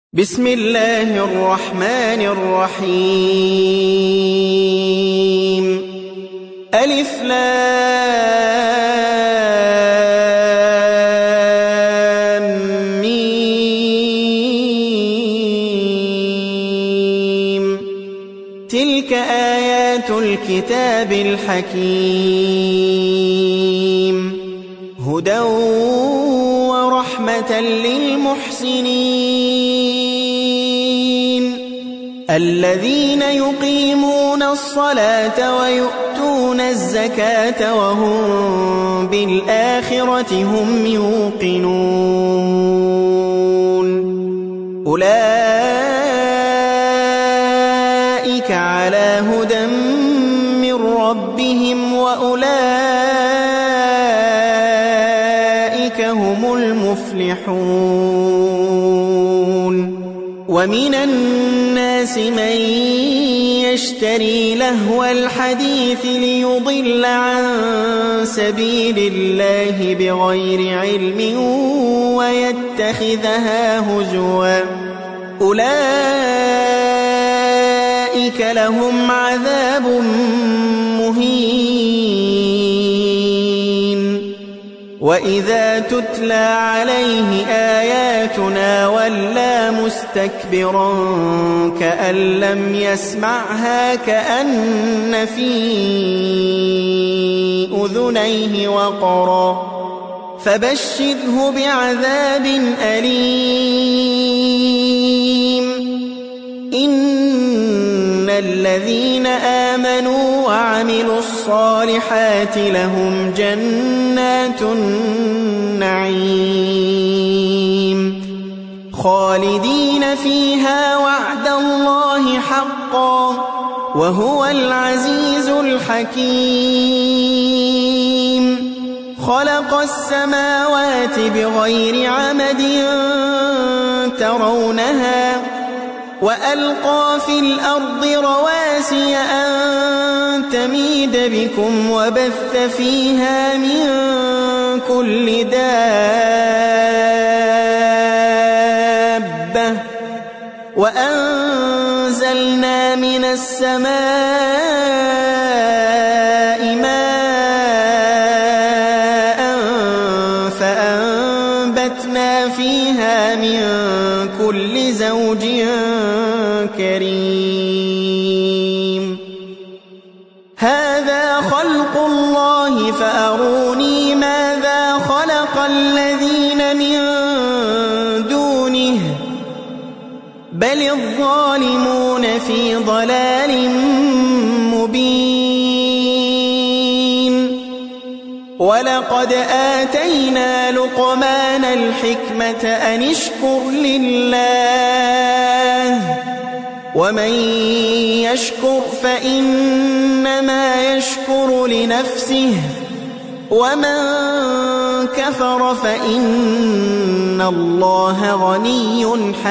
بسم الله الرحمن الرحيم ألف لام ميم تلك آيات الكتاب الحكيم هدى ورحمة للمحسنين الذين يقيمون الصلاة ويؤتون الزكاة وهم بالآخرة هم يوقنون أولئك على هدى من ربهم وأولئك هم المفلحون ومن الناس من يشتري لهو الحديث ليضل عن سبيل الله بغير علم ويتخذها هزوا أولئك لهم عذاب مهين وإذا تتلى عليه آياتنا ولى مستكبرا كأن لم يسمعها كأن في أذنيه وقرا فبشره بعذاب أليم إن الذين آمنوا وعملوا الصالحات لهم جنات النعيم خالدين فيها وعد الله حقا وهو العزيز الحكيم خلق السماوات بغير عمد ترونها وألقى في الأرض رواسي أن تميد بكم وبث فيها من كل دابة وأنزلنا من السماء ماء فأنبتنا فيها من كل زوج كريم هذا خلق الله فأروني ماذا خلق الذين من دونه بل الظالمون في ضلال مبين ولقد آتينا لقمان الحكمة أن اشكر لله ومن يشكر فإنما يشكر لنفسه ومن كفر فإن الله غني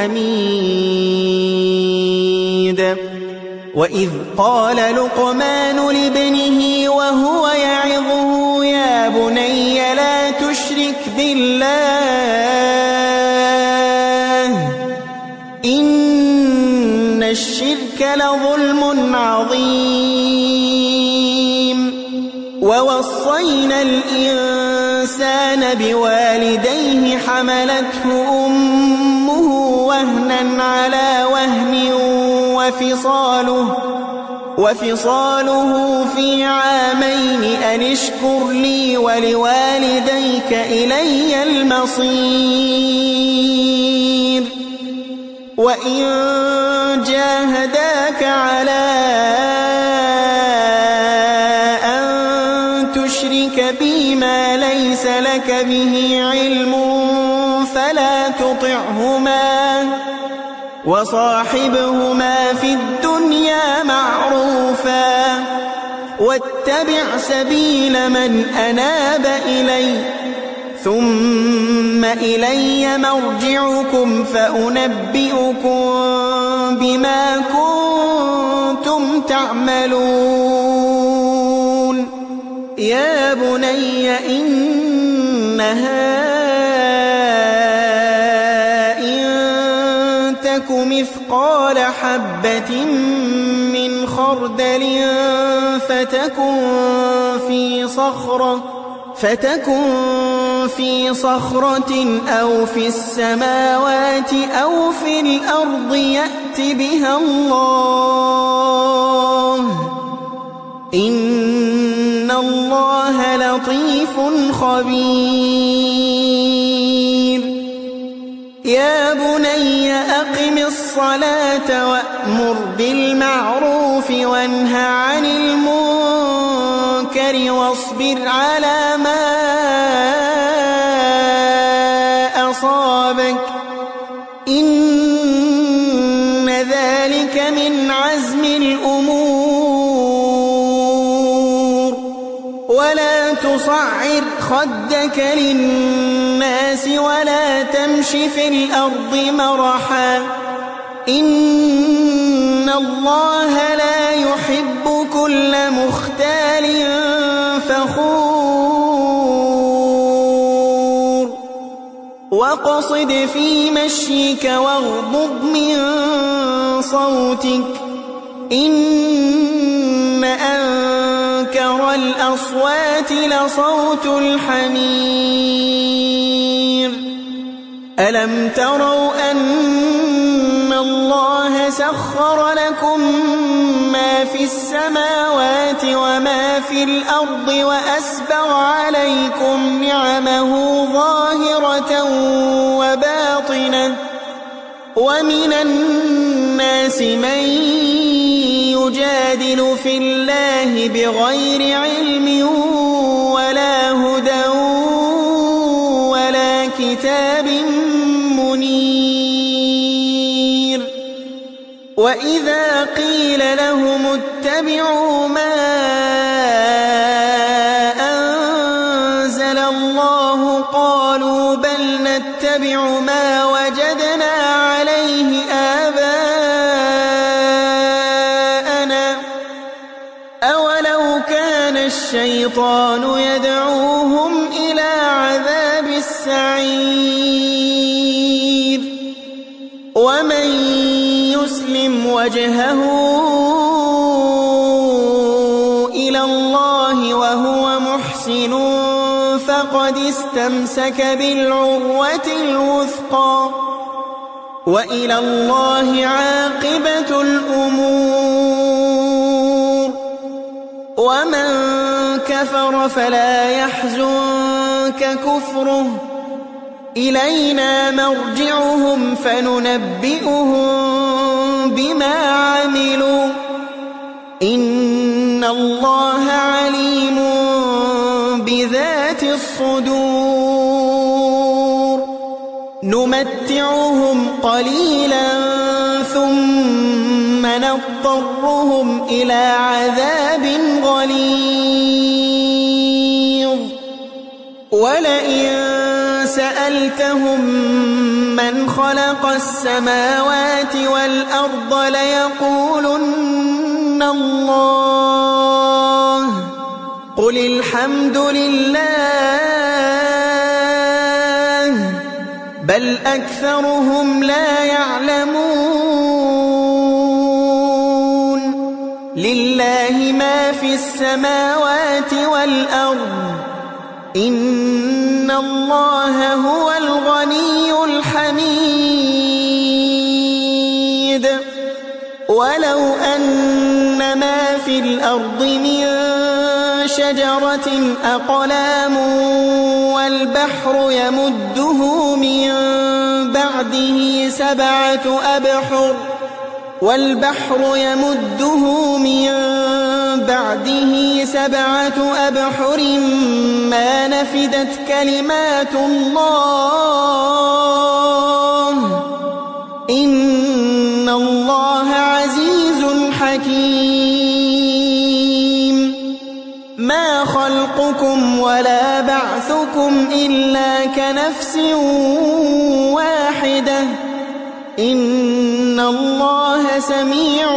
حميد وإذ قال لقمان لابنه وهو يعظه يا بني لا تشرك بالله إن الشرك لظلم عظيم ووصينا الإنسان بوالديه حملته أمه وهنا على وهن وفصاله في عامين أن اشكر لي ولوالديك إلي المصير وإن جاهداك على أن تشرك بي ما ليس لك به علم فلا تطعهما وصاحبهما في الدنيا معروفا واتبع سبيل من أناب إلي ثم إلي مرجعكم فأنبئكم بما كنتم تعملون يا بني إنها تك مثقال حبة من خردل فتكن في صخرة أو في السماوات أو في الأرض يأت بها الله إن الله لطيف خبير يا بني أقم الصلاة وأمر بالمعروف وانه عن المنكر واصبر على ما أصابك إن ذلك من عزم الأمور ولا تصعر خدك للناس ولا تمش في الأرض مرحا إن الله لا يحب كل مختال فخور واقصد في مشيك واغضض من صوتك إن أنكر الأصوات لصوت الحمير ألم تروا أن الله سخر لكم ما في السماوات وما في الأرض وأسبغ عليكم نعمه ظاهرة وباطنة ومن الناس من يجادل في الله بغير علم ولا هدى ولا كتاب منير وإذا قيل لهم اتبعوا ما أنزل الله قالوا بل نتبع ما وجدنا عليه آباءنا أولو كان الشيطان يدعوهم إلى عذاب السعير ومن يسلم وجهه إلى الله وهو محسن فقد استمسك بالعروة الوثقى وإلى الله عاقبة الأمور ومن كفر فلا يحزنك كفره إلينا مرجعهم فننبئهم بما عملوا إن الله عليم بذات الصدور نمتعهم قليلا ثم نضطرهم إلى عذاب غليظ ولئن سألتهم من خلق السماوات والأرض ليقولن الله قل الحمد لله بل أكثرهم لا يعلمون لله ما في السماوات والأرض إن الله هو الغني الحميد ولو أن ما في الأرض من شجرة أقلام والبحر يمده من بعده سبعة أبحر ما نفدت كلمات الله إن الله عزيز حكيم ما خلقكم ولا بعثكم إلا كنفس واحدة إن الله سميع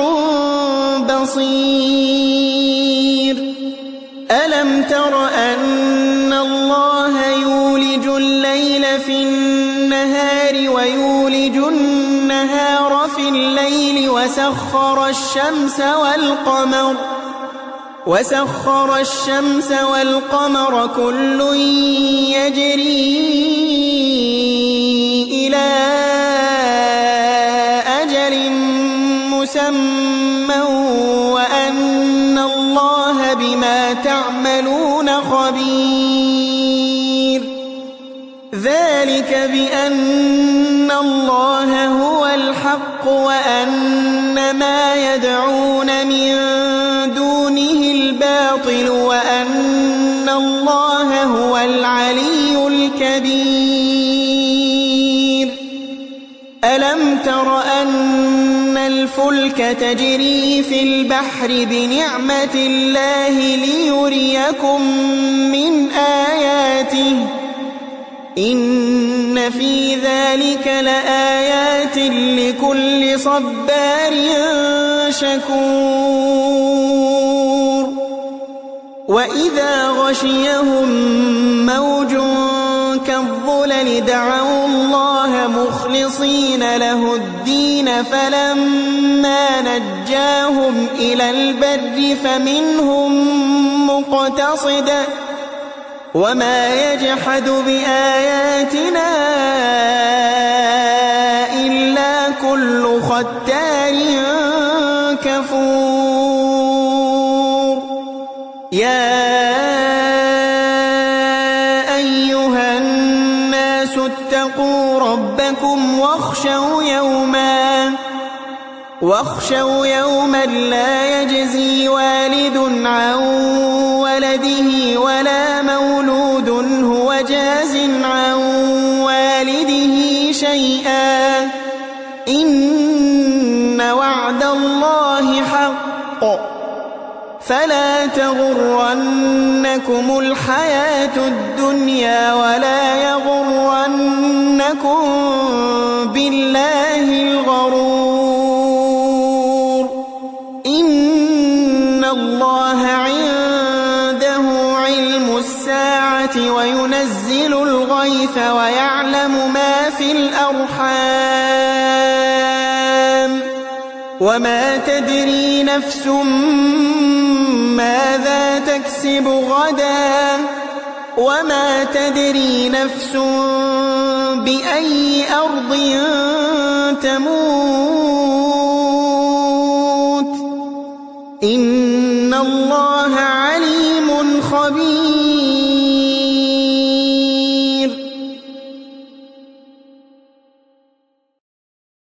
بصير ألم تر أن الله يولج الليل في النهار ويولج النهار الليل وسخر الشمس والقمر كل يجري إلى أجل مسمى وأن الله بما تعملون خبير ذلك بأن الله هو الحق وأن ما يدعون من دونه الباطل وأن الله هو العلي الكبير ألم تر أن الفلك تجري في البحر بنعمة الله ليريكم من آياته إن في ذلك لآيات لكل صبار شكور وإذا غشيهم موج كالظلل دعوا الله مخلصين له الدين فلما نجاهم إلى البر فمنهم مقتصد وما يجحد بآياتنا إلا كل ختار كفور يا أيها الناس اتقوا ربكم واخشوا يوما لا يجزي والد عن ولده ولا مولود هو جاز عن والده شيئا إن وعد الله حق فلا تغرنكم الحياة الدنيا ولا يغرنكم بالله الغرور إن الله عنده علم الساعة وينزل الغيث ويعلم ما في الأرحام وما تدري نفس ماذا تكسب غدا وما تدري نفس بأي أرض تموت إن الله عليم خبير